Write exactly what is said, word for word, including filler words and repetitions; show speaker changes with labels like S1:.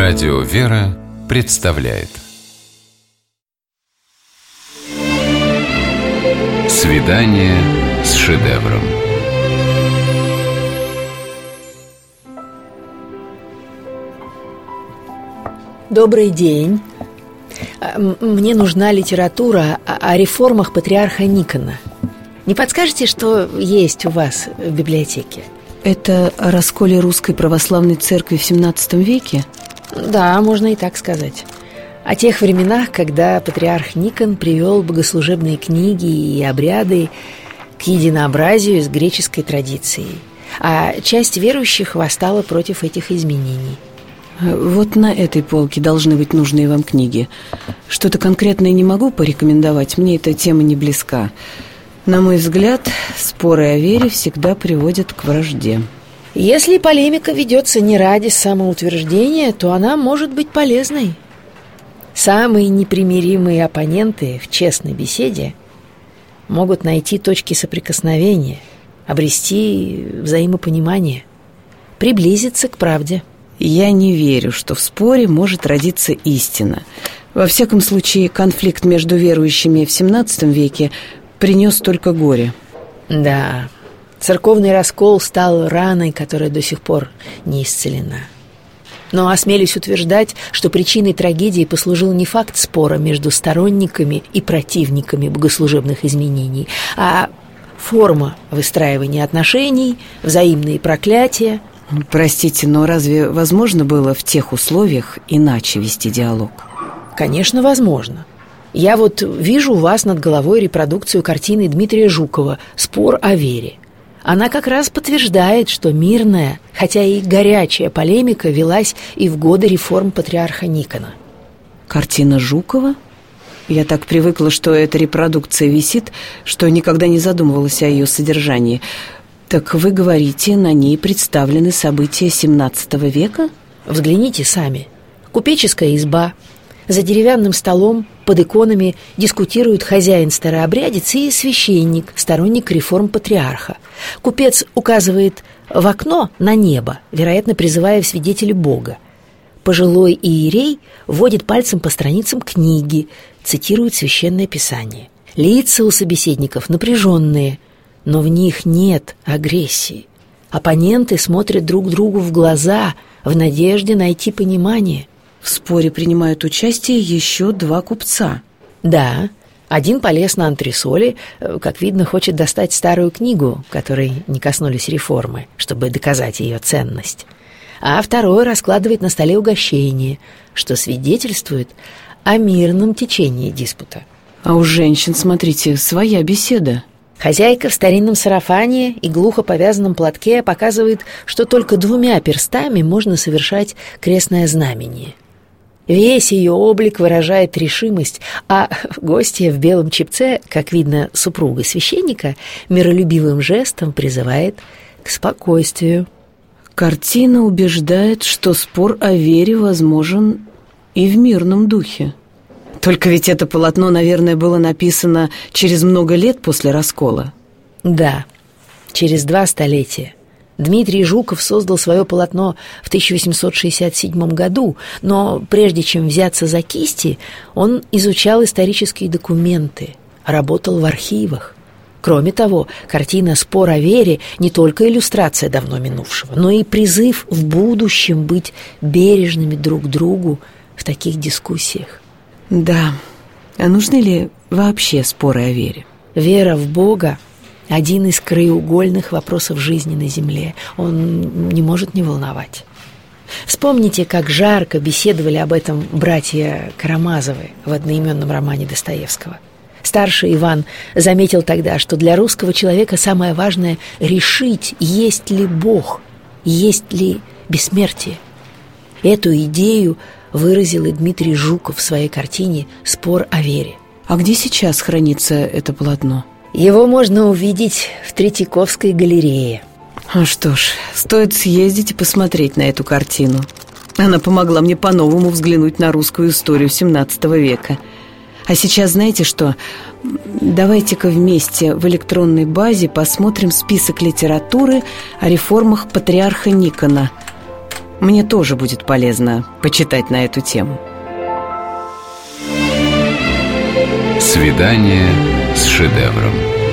S1: Радио «Вера» представляет «Свидание с шедевром».
S2: Добрый день. Мне нужна литература о реформах патриарха Никона. Не подскажете, что есть у вас в библиотеке?
S3: Это о расколе русской православной церкви в семнадцатом веке?
S2: Да, можно и так сказать. О тех временах, когда патриарх Никон привел богослужебные книги и обряды к единообразию с греческой традицией, а часть верующих восстала против этих изменений.
S3: Вот на этой полке должны быть нужные вам книги. Что-то конкретное не могу порекомендовать, мне эта тема не близка. На мой взгляд, споры о вере всегда приводят к вражде.
S2: Если полемика ведется не ради самоутверждения, то она может быть полезной. Самые непримиримые оппоненты в честной беседе могут найти точки соприкосновения, обрести взаимопонимание, приблизиться к правде.
S3: Я не верю, что в споре может родиться истина. Во всяком случае, конфликт между верующими в семнадцатом веке принес только горе.
S2: Да, церковный раскол стал раной, которая до сих пор не исцелена. Но осмелюсь утверждать, что причиной трагедии послужил не факт спора между сторонниками и противниками богослужебных изменений, а форма выстраивания отношений, взаимные проклятия.
S3: Простите, но разве возможно было в тех условиях иначе вести диалог?
S2: Конечно, возможно. Я вот вижу у вас над головой репродукцию картины Дмитрия Жукова «Спор о вере». Она как раз подтверждает, что мирная, хотя и горячая полемика велась и в годы реформ патриарха Никона.
S3: Картина Жукова? Я так привыкла, что эта репродукция висит, что никогда не задумывалась о ее содержании. Так вы говорите, на ней представлены события семнадцатого века?
S2: Взгляните сами. Купеческая изба. За деревянным столом под иконами дискутируют хозяин старообрядец и священник, сторонник реформ патриарха. Купец указывает в окно на небо, вероятно, призывая в свидетели Бога. Пожилой иерей водит пальцем по страницам книги, цитирует священное писание. Лица у собеседников напряженные, но в них нет агрессии. Оппоненты смотрят друг другу в глаза в надежде найти понимание.
S3: В споре принимают участие еще два купца.
S2: Да, один полез на антресоли, как видно, хочет достать старую книгу, которой не коснулись реформы, чтобы доказать ее ценность. А второй раскладывает на столе угощение, что свидетельствует о мирном течении диспута.
S3: А у женщин, смотрите, своя беседа.
S2: Хозяйка в старинном сарафане и глухо повязанном платке показывает, что только двумя перстами можно совершать крестное знамение. Весь ее облик выражает решимость, а гостья в белом чепце, как видно, супруга священника, миролюбивым жестом призывает к спокойствию.
S3: Картина убеждает, что спор о вере возможен и в мирном духе. Только ведь это полотно, наверное, было написано через много лет после раскола.
S2: Да, через два столетия. Дмитрий Жуков создал свое полотно в тысяча восемьсот шестьдесят седьмом году, но прежде чем взяться за кисти, он изучал исторические документы, работал в архивах. Кроме того, картина «Спор о вере» не только иллюстрация давно минувшего, но и призыв в будущем быть бережными друг к другу в таких дискуссиях.
S3: Да, а нужны ли вообще споры о вере?
S2: Вера в Бога – один из краеугольных вопросов жизни на земле. Он не может не волновать. Вспомните, как жарко беседовали об этом братья Карамазовы в одноименном романе Достоевского. Старший Иван заметил тогда, что для русского человека самое важное – решить, есть ли Бог, есть ли бессмертие. Эту идею выразил и Дмитрий Жуков в своей картине «Спор о вере».
S3: А где сейчас хранится это полотно?
S2: Его можно увидеть в Третьяковской галерее.
S3: А что ж, стоит съездить и посмотреть на эту картину. Она помогла мне по-новому взглянуть на русскую историю семнадцатого века. А сейчас знаете что? Давайте-ка вместе в электронной базе посмотрим список литературы о реформах патриарха Никона. Мне тоже будет полезно почитать на эту тему.
S1: Свидание с шедевром.